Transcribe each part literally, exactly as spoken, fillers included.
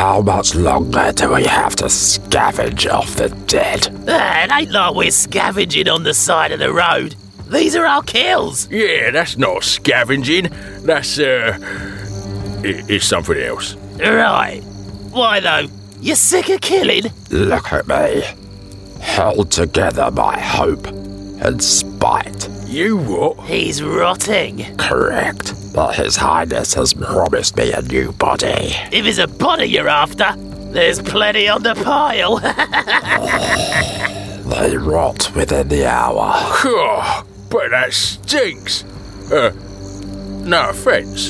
How much longer do we have to scavenge off the dead? Ah, it ain't like we're scavenging on the side of the road. These are our kills. Yeah, that's not scavenging. That's, uh... It, it's something else. Right. Why, though? You sick of killing? Look at me. Held together by hope and spite. You what? He's rotting. Correct. But His Highness has promised me a new body. If it's a body you're after, there's plenty on the pile. They rot within the hour. Oh, but that stinks. Uh, no offence.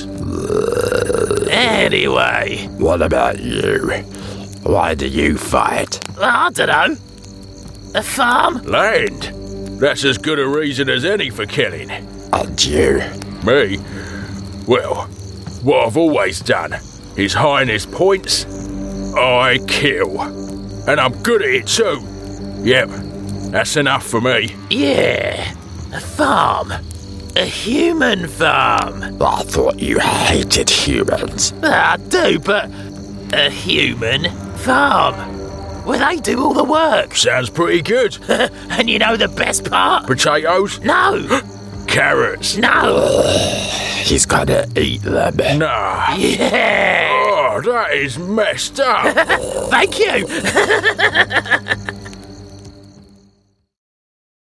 Anyway. What about you? Why do you fight? I don't know. A farm? Land. That's as good a reason as any for killing. And you? Me? Well, what I've always done. His Highness points, I kill. And I'm good at it too. Yep, that's enough for me. Yeah, a farm. A human farm. I thought you hated humans. I do, but a human farm. Where they do all the work. Sounds pretty good. And you know the best part? Potatoes? No. Carrots? No. He's gonna eat them. Nah. Yeah. Oh, that is messed up. Thank you.